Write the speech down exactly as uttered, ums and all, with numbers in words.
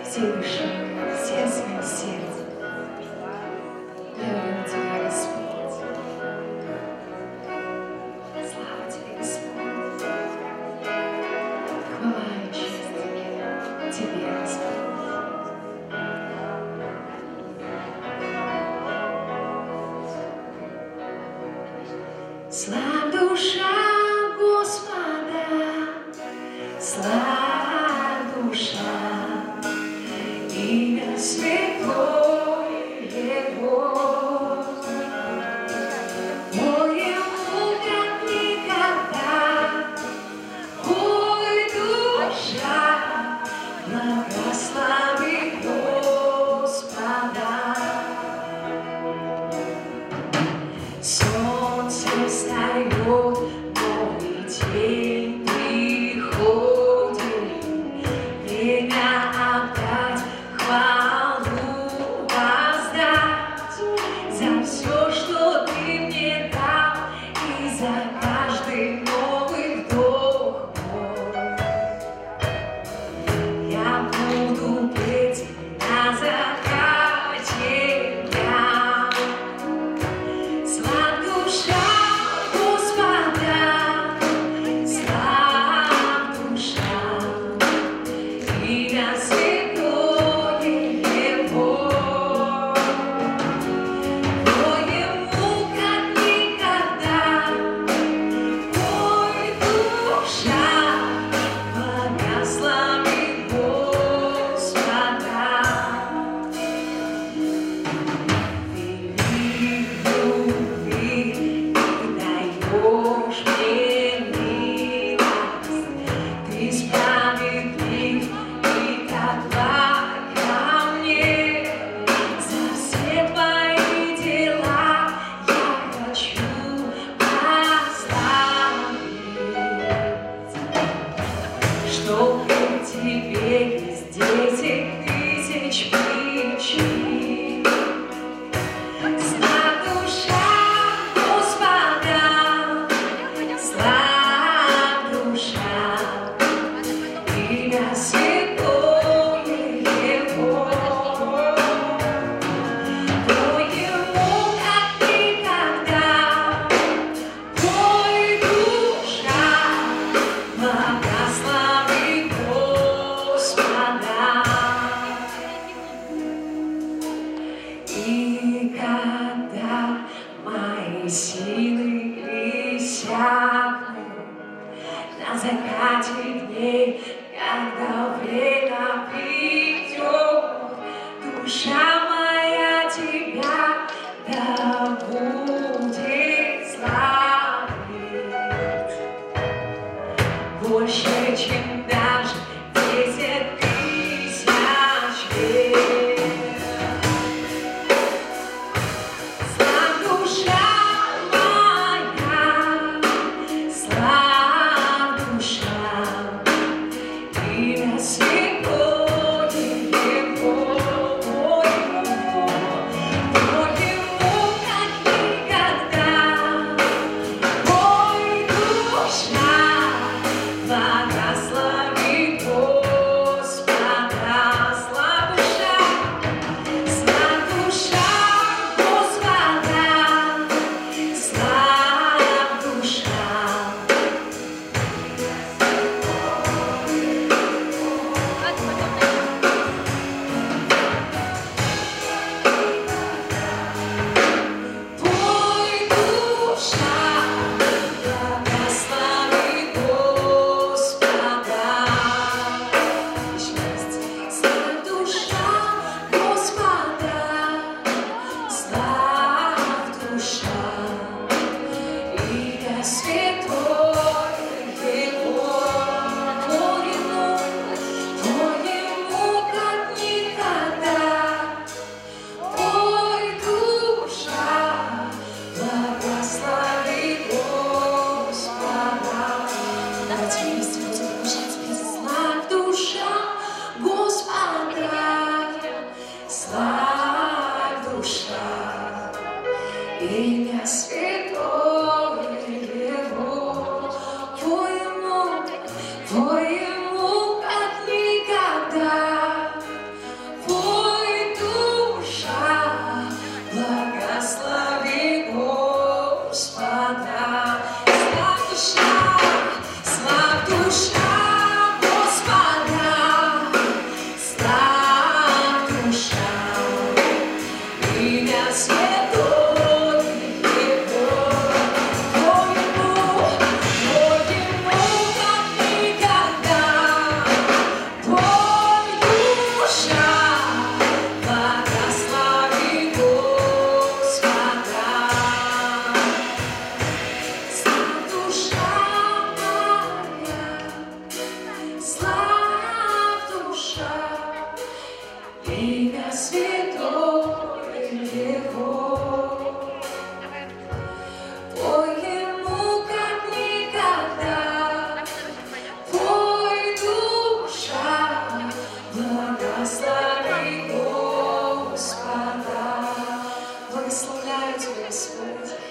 все души, все своим сердцем. Любим Тебя, Господь. Слава Тебе, Господь. Хвала и честь Тебе, Господь. Славь душа Господа, славь душа, имя святое Его. Ой, ему как никогда, ой, душа, благослови Господа. Солнце встает, но и день приходит, время отдать хвалу воздать за все, что Ты мне дал, и за каждый новый вдох мой. Я буду петь на закате дня. Славь душа Господа, славь душа, имя святое Его. Ой, ему как никогда, ой, душа, благослови Господа. Велик любви, Ты даешь мне милость, Ты справедлив и так благ ко мне. За все Твои дела я хочу прославить, чтоб к Тебе из десять тысяч причин. Славь душа Господа, славь душа, имя святое Его. Ой, ему как никогда, ой, душа, благослови Господа. И когда мои силы иссякнут на закате дней, когда время придет, душа моя Тебя да будет славить больше, чем даже десять тысяч лет. Славь душа моя, славь душа, имя святое Его. Ой, ему, ой, ему как никогда, ой, душа, благослови Господа. Славь душа, славь душа Господа, славь душа. прославляю Тебя, Господь.